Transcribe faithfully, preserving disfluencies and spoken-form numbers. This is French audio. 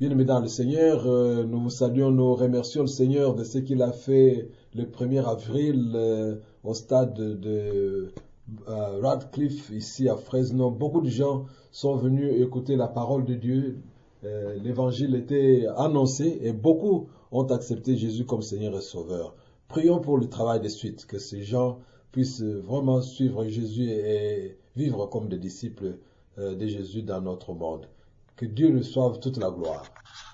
Bien-aimés dans le Seigneur, euh, nous vous saluons, nous remercions le Seigneur de ce qu'il a fait le premier avril euh, au stade de, de euh, Radcliffe, ici à Fresno. Beaucoup de gens sont venus écouter la parole de Dieu. Euh, L'évangile était annoncé et beaucoup ont accepté Jésus comme Seigneur et Sauveur. Prions pour le travail de suite, que ces gens puissent vraiment suivre Jésus et vivre comme des disciples euh, de Jésus dans notre monde. Que Dieu reçoive toute la gloire.